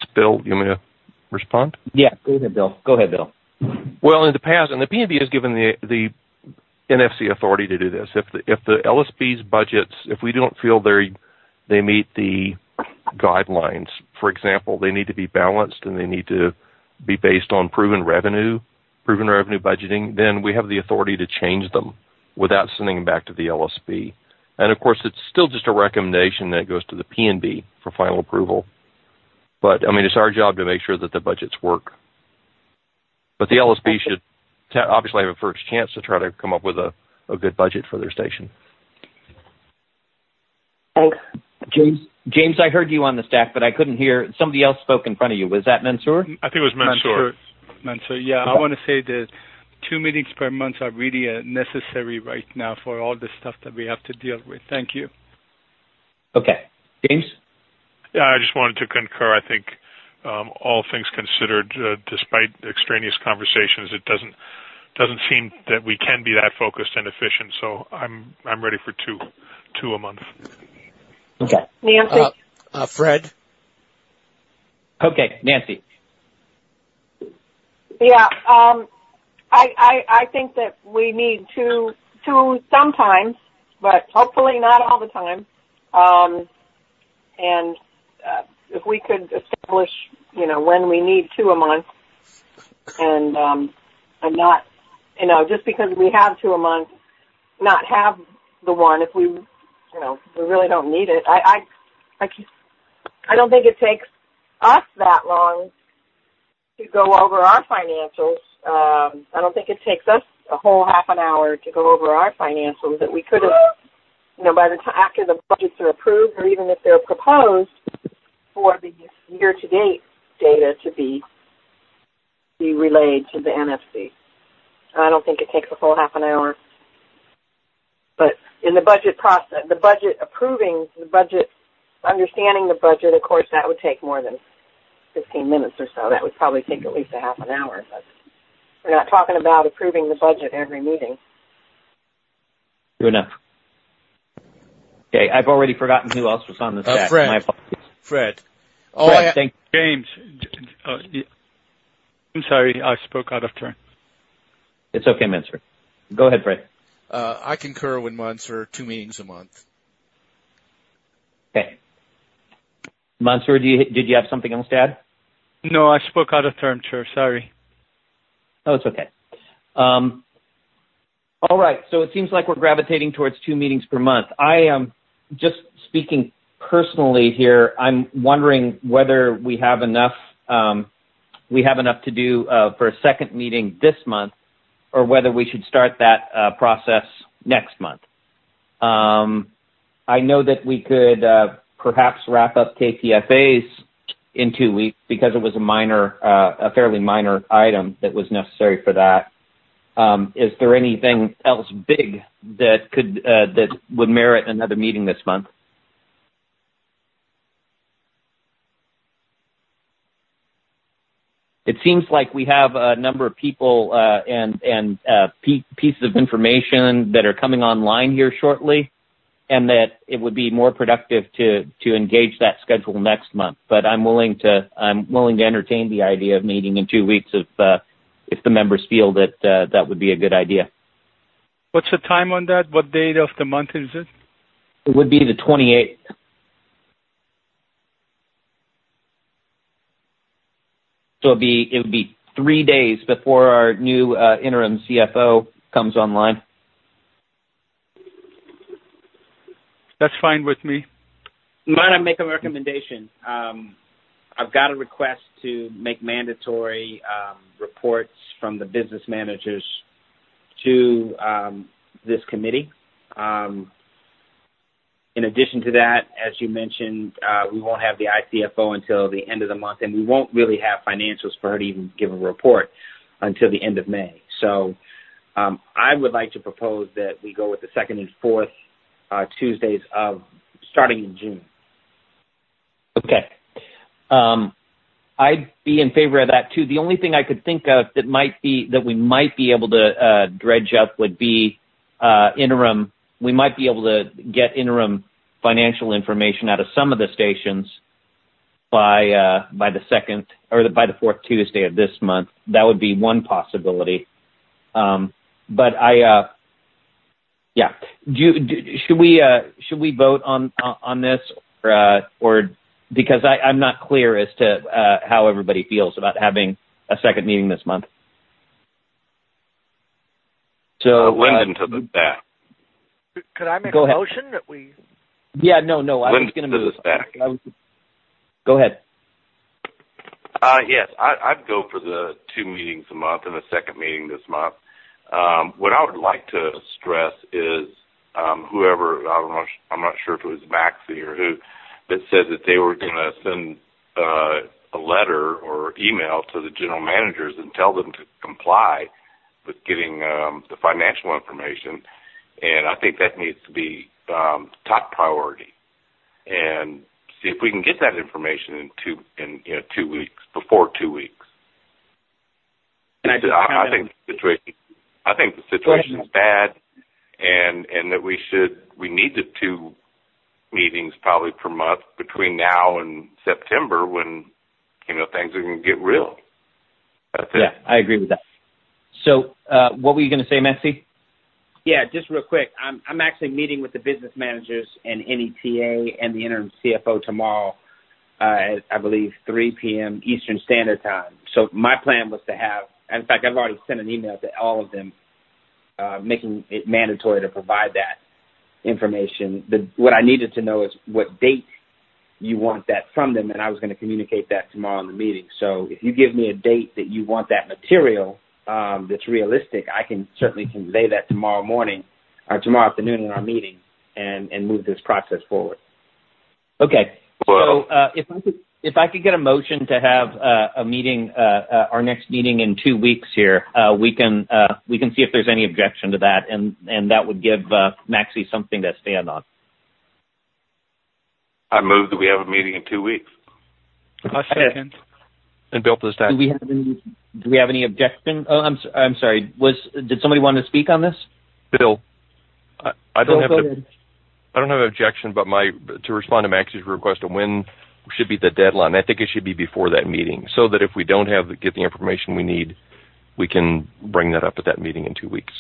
Bill, you want me to respond? Yeah, go ahead, Bill. Go ahead, Bill. Well, in the past, and the P N B has given the the N F C authority to do this. If the if the L S B's budgets, if we don't feel they they meet the guidelines, for example, they need to be balanced and they need to be based on proven revenue, proven revenue budgeting, then we have the authority to change them without sending them back to the L S B. And, of course, it's still just a recommendation that goes to the P N B for final approval. But, I mean, it's our job to make sure that the budgets work. But the L S B should t- obviously have a first chance to try to come up with a, a good budget for their station. Thanks. James, James, I heard you on the stack, but I couldn't hear. Somebody else spoke in front of you. Was that Mansour? I think it was Mansour. Mansour, Mansour yeah. Okay. I want to say that two meetings per month are really uh, necessary right now for all the stuff that we have to deal with. Thank you. Okay. James? Yeah, I just wanted to concur. I think um, all things considered, uh, despite extraneous conversations, it doesn't doesn't seem that we can be that focused and efficient. So I'm I'm ready for two two a month. Okay. Nancy? Uh, uh, Fred? Okay, Nancy. Yeah, um, I, I, I think that we need two, two sometimes, but hopefully not all the time. Um, and uh, if we could establish, you know, when we need two a month, and um, and not, you know, just because we have two a month, not have the one if we, you know, we really don't need it. I, I, I, I don't think it takes us that long to go over our financials. Um, I don't think it takes us a whole half an hour to go over our financials that we could have, you know, by the time after the budgets are approved, or even if they're proposed, for the year-to-date data to be be relayed to the N F C. I don't think it takes a full half an hour. But in the budget process, the budget approving, the budget, understanding the budget, of course, that would take more than fifteen minutes or so. That would probably take at least a half an hour. But we're not talking about approving the budget every meeting. True enough. Okay, I've already forgotten who else was on the stack. Uh, Fred. My apologies. Fred. Oh, Fred, I, thank James. Uh, I'm sorry, I spoke out of turn. It's okay, Mansour. Go ahead, Fred. Uh, I concur with Mansour, two meetings a month. Okay. Mansour, do you, did you have something else to add? No, I spoke out of turn, sir. Sorry. Oh, it's okay. Um, all right. So it seems like we're gravitating towards two meetings per month. I am just speaking personally here. I'm wondering whether we have enough. Um, we have enough to do uh, for a second meeting this month, or whether we should start that uh, process next month. Um, I know that we could uh, perhaps wrap up K P F As in two weeks because it was a minor, uh, a fairly minor item that was necessary for that. Um, is there anything else big that could uh, that would merit another meeting this month? It seems like we have a number of people uh, and and uh, p- pieces of information that are coming online here shortly, and that it would be more productive to to engage that schedule next month. But I'm willing to I'm willing to entertain the idea of meeting in two weeks if uh, if the members feel that uh, that would be a good idea. What's the time on that? What date of the month is it? It would be the twenty-eighth. So it'd be, it would be three days before our new uh, interim C F O comes online. That's fine with me. Might I make a recommendation? Um, I've got a request to make mandatory um, reports from the business managers to um, this committee. Um, In addition to that, as you mentioned, uh, we won't have the I C F O until the end of the month, and we won't really have financials for her to even give a report until the end of May. So um, I would like to propose that we go with the second and fourth uh, Tuesdays of starting in June. Okay. Um, I'd be in favor of that too. The only thing I could think of that might be that we might be able to uh, dredge up would be uh, interim. We might be able to get interim financial information out of some of the stations by uh, by the second or the, by the fourth Tuesday of this month. That would be one possibility. Um, but I, uh, yeah, do, you, do should we uh, should we vote on on this or, uh, or because I, I'm not clear as to uh, how everybody feels about having a second meeting this month. So uh, Lyndon uh, to the back. Could I make Go a ahead. motion that we? Yeah, no, no. I Lyndon was going to move this back. I was, go ahead. Uh, yes, I, I'd go for the two meetings a month and the second meeting this month. Um, what I would like to stress is um, whoever, I'm not, I'm not sure if it was Maxie or who, that said that they were going to send uh, a letter or email to the general managers and tell them to comply with getting um, the financial information. And I think that needs to be um, top priority. And see if we can get that information in two in you know, two weeks before two weeks. And I, I, I think the situation I think the situation is bad, and and that we should we need the two meetings probably per month between now and September when you know things are going to get real. That's it. Yeah, I agree with that. So, uh, what were you going to say, Maxie? Yeah, just real quick. I'm I'm actually meeting with the business managers and N E T A and the interim C F O tomorrow uh, at, I believe, three p.m. Eastern Standard Time. So my plan was to have, in fact, I've already sent an email to all of them uh, making it mandatory to provide that information. The, what I needed to know is what date you want that from them, and I was going to communicate that tomorrow in the meeting. So if you give me a date that you want that material Um, that's realistic, I can certainly convey that tomorrow morning or tomorrow afternoon in our meeting and, and move this process forward. Okay. Well, so uh, if I could if I could get a motion to have uh, a meeting, uh, uh, our next meeting in two weeks here, uh, we can uh, we can see if there's any objection to that, and, and that would give uh, Maxie something to stand on. I move that we have a meeting in two weeks. A second. And Bill, does that? Do we have any? Do we have any objection? Oh, I'm I'm sorry. Was did somebody want to speak on this? Bill, I, I don't Bill, have go an, ahead. I don't have an objection, but my to respond to Max's request of when should be the deadline. I think it should be before that meeting, so that if we don't have the, get the information we need, we can bring that up at that meeting in two weeks.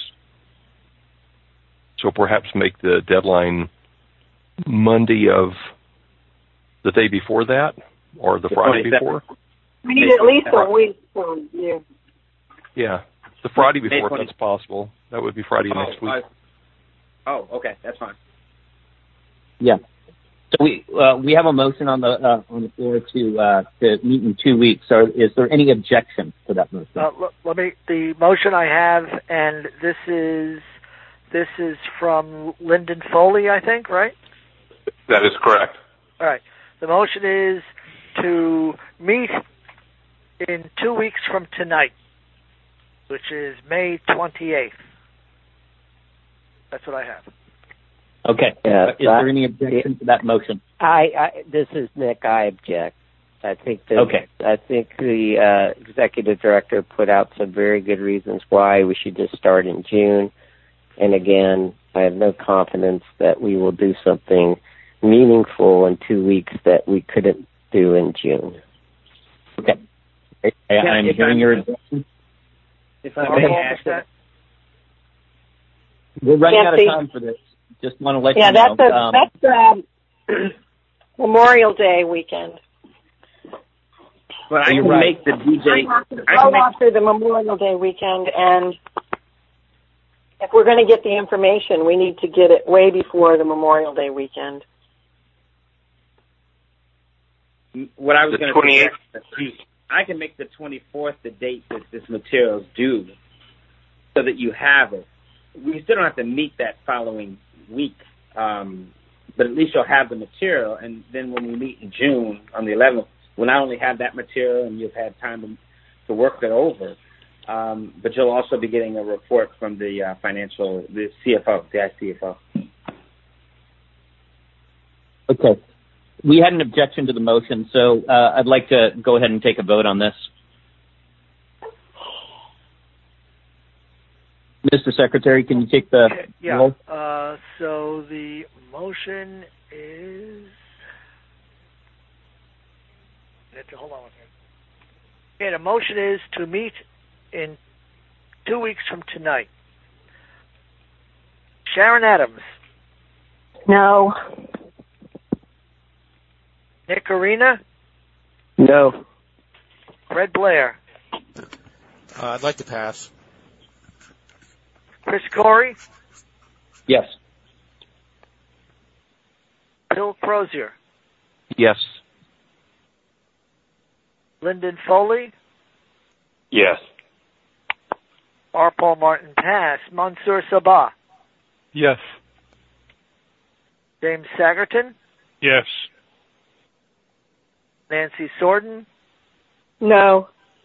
So perhaps make the deadline Monday of the day before that, or the Friday before. We need at least a week for you. Yeah, the Friday before, May if that's possible. That would be Friday oh, next week. Uh, oh, okay, that's fine. Yeah. So we uh, we have a motion on the uh, on the floor to uh, to meet in two weeks. So is there any objection to that motion? Uh, l- let me. The motion I have, and this is this is from Lyndon Foley, I think, right? That is correct. All right. The motion is to meet in two weeks from tonight, which is May twenty-eighth. That's what I have. Okay. Yeah, is there any objection to that motion? I, I this is Nick. I object. I think that Okay. I think the uh, executive director put out some very good reasons why we should just start in June. And again, I have no confidence that we will do something meaningful in two weeks that we couldn't do in June. Okay. I, Yeah, I'm if hearing I'm- your objection. If I Are may we all ask, set? We're running Nancy. out of time for this. Just want to let Yeah, you know. that's a um, that's um, Memorial Day weekend. but I You're can right. make the D J. I have to I go can make, after the Memorial Day weekend, and if we're going to get the information, we need to get it way before the Memorial Day weekend. what I was The going to twenty-eighth. suggest, I can make the twenty-fourth the date that this material is due, so that you have it. We still don't have to meet that following week, um, but at least you'll have the material. And then when we meet in June on the eleventh, we'll not only have that material and you've had time to, to work it over, um, but you'll also be getting a report from the uh, financial, the C F O, the I C F O. Okay. We had an objection to the motion, so uh, I'd like to go ahead and take a vote on this. Mister Secretary, can you take the Yeah. roll? Uh, so the motion is minute. Hold on one second. Okay, the motion is to meet in two weeks from tonight. Sharon Adams. No. Nick Arena. No. Fred Blair. Uh, I'd like to pass. Chris Corey. Yes. Bill Crozier. Yes. Lyndon Foley. Yes. R. Paul Martin pass. Mansour Sabah. Yes. James Sagerton. Yes. Nancy Sorden. No.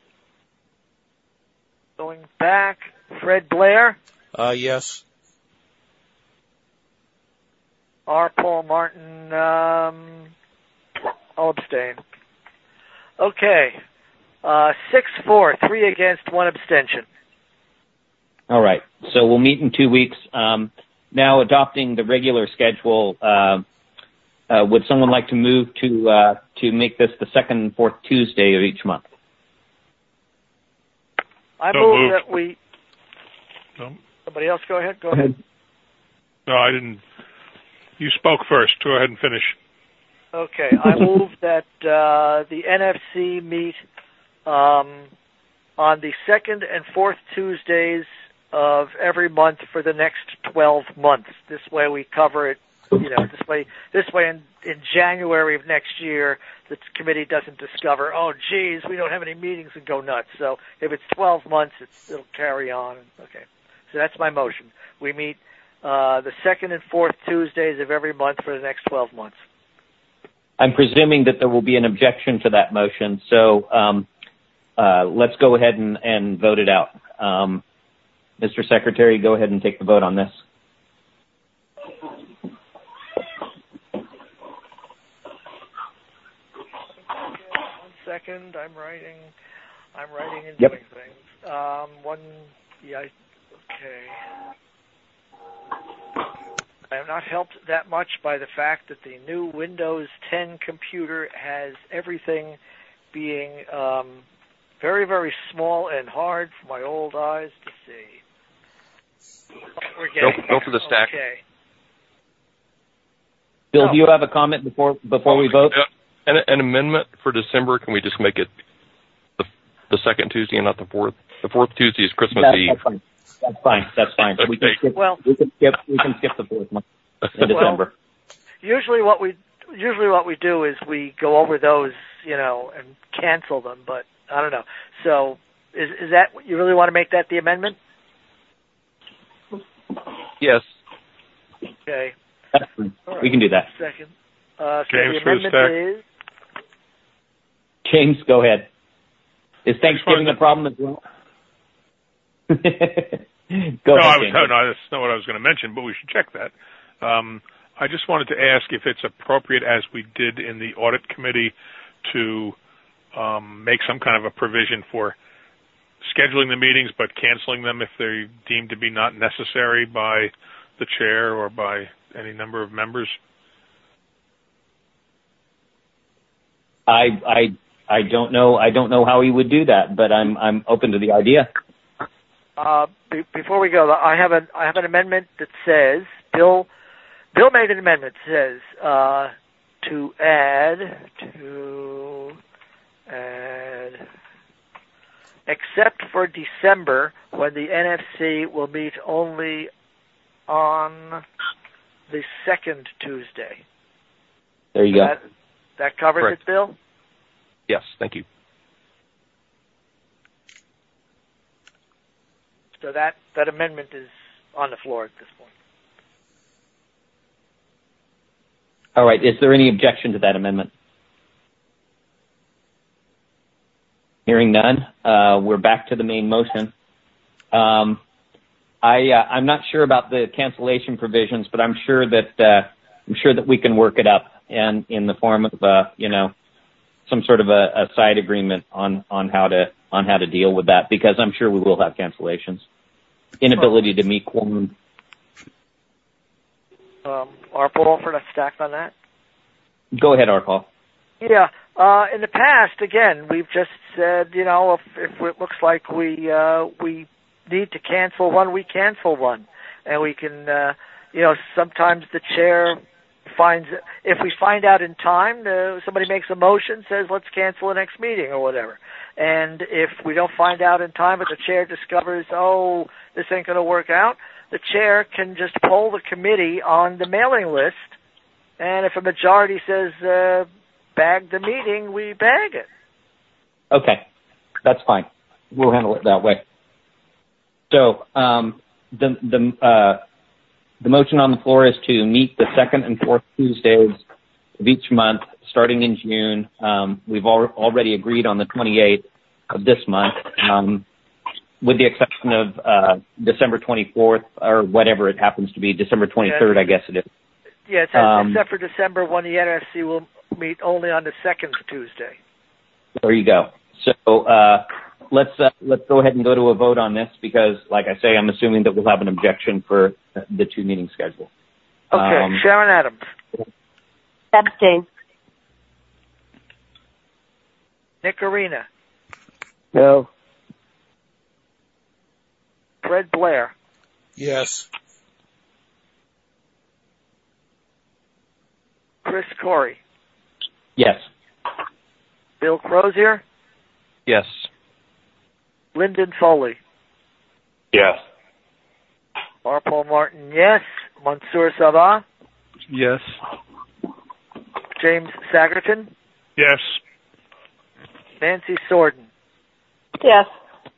Going back. Fred Blair. Uh, yes. R. Paul Martin. Um, I'll abstain. Okay. Uh, six, four, three against, one abstention. All right. So we'll meet in two weeks. Um, now adopting the regular schedule, uh, uh, would someone like to move to uh, to make this the second and fourth Tuesday of each month? I So move moved. that we... No, Somebody else go ahead? Go ahead. no, I didn't. You spoke first. Go ahead and finish. Okay. I move that uh, the N F C meet um, on the second and fourth Tuesdays of every month for the next twelve months. This way we cover it, you know, this way, this way in, in January of next year, the committee doesn't discover, oh, geez, we don't have any meetings and go nuts. So if it's twelve months, it's, it'll carry on. Okay. So that's my motion. We meet uh, the second and fourth Tuesdays of every month for the next twelve months. I'm presuming that there will be an objection to that motion, so um, uh, let's go ahead and, and vote it out. Um, Mister Secretary, go ahead and take the vote on this. One second, I'm writing. I'm writing and Yep. doing things. Um, one, yeah, I- okay. I am not helped that much by the fact that the new Windows ten computer has everything being um, very, very small and hard for my old eyes to see. We're getting Go, go for the stack. Okay. Bill, No. do you have a comment before before we vote? Uh, An, an amendment for December, can we just make it the, the second Tuesday and not the fourth? The fourth Tuesday is Christmas That's, Eve. that's fine. That's fine. That's fine. We can skip. Well- we can skip. We can skip the fourth month in December. Usually, what we usually what we do is we go over those, you know, and cancel them. But I don't know. So, is is that you really want to make that the amendment? Yes. Okay. That's fine. All right. We can do that. Second. Uh, so James the for the amendment is James, go ahead. Is Thanksgiving to- a problem as well? go no, ahead, I was, James. no, no, that's not what I was going to mention, but we should check that. Um, I just wanted to ask if it's appropriate, as we did in the audit committee, to um, make some kind of a provision for scheduling the meetings but canceling them if they're deemed to be not necessary by the chair or by any number of members. I I I don't know. I don't know how he would do that, but I'm I'm open to the idea. uh, be, before we go. I have an I have an amendment that says Bill Bill made an amendment that says uh, to add to add except for December when the N F C will meet only on the second Tuesday. There you go. That, that covers Correct. it, Bill? Yes, thank you. So that, that amendment is on the floor at this point. All right. Is there any objection to that amendment? Hearing none, uh, we're back to the main motion. Um, I, uh, I'm not sure about the cancellation provisions, but I'm sure that uh, I'm sure that we can work it up and in the form of uh, you know some sort of a, a side agreement on, on how to on how to deal with that, because I'm sure we will have cancellations, inability to meet quorum. Um, R. Paul for the stack on that? Go ahead, Arpaul. Yeah. Uh, in the past, again, we've just said, you know, if, if it looks like we uh, we need to cancel one, we cancel one, and we can, uh, you know, sometimes the chair finds if we find out in time, uh, somebody makes a motion, says let's cancel the next meeting or whatever, and if we don't find out in time, but the chair discovers, oh, this ain't going to work out, the chair can just poll the committee on the mailing list, and if a majority says uh, bag the meeting, we bag it. Okay, that's fine. We'll handle it that way. So um, the the uh, the motion on the floor is to meet the second and fourth Tuesdays of each month, starting in June. Um, we've al- already agreed on the twenty-eighth of this month, um, with the exception of uh, December twenty-fourth or whatever it happens to be, December twenty-third, I guess it is. Yeah, it says um, except for December when the N S C will meet only on the second Tuesday. There you go. So uh, let's uh, let's go ahead and go to a vote on this because, like I say, I'm assuming that we'll have an objection for the two meeting schedule. Okay, um, Sharon Adams. Abstain. Nick Arena. No. Fred Blair. Yes. Chris Corey. Yes. Bill Crozier. Yes. Lyndon Foley. Yes. Marpole Martin, yes. Mansour Sabah. Yes. James Sagerton. Yes. Nancy Sorden. Yes.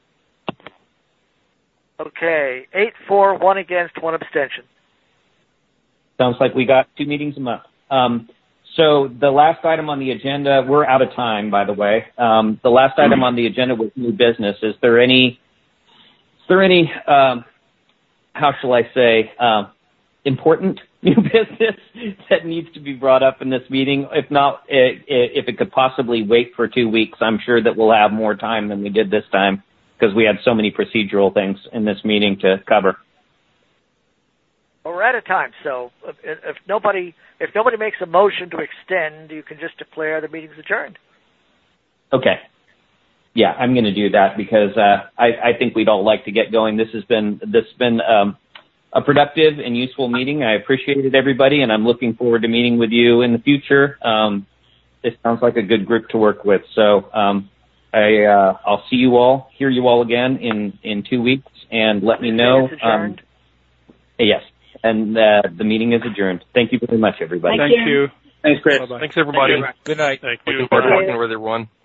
Okay, eight, four, one against, one abstention. Sounds like we got two meetings a month. Um, so the last item on the agenda, we're out of time, by the way. Um, the last item on the agenda was new business. Is there any, is there any, um, how shall I say, uh, important new business that needs to be brought up in this meeting? If not, it, it, if it could possibly wait for two weeks, I'm sure that we'll have more time than we did this time because we had so many procedural things in this meeting to cover. Well, we're out of time, so if, if nobody if nobody makes a motion to extend, you can just declare the meeting's adjourned. Okay. Yeah, I'm going to do that because uh, I, I think we'd all like to get going. This has been this has been um, a productive and useful meeting. I appreciated everybody, and I'm looking forward to meeting with you in the future. Um, it sounds like a good group to work with. So um, I uh, I'll see you all, hear you all again in, in two weeks, and let me know. Um, yes. And uh, the meeting is adjourned. Thank you very much, everybody. Thank you. Thanks, Chris. Bye-bye. Thanks, everybody. Thank you. Good night. Thank you. Looking forward to talking with everyone.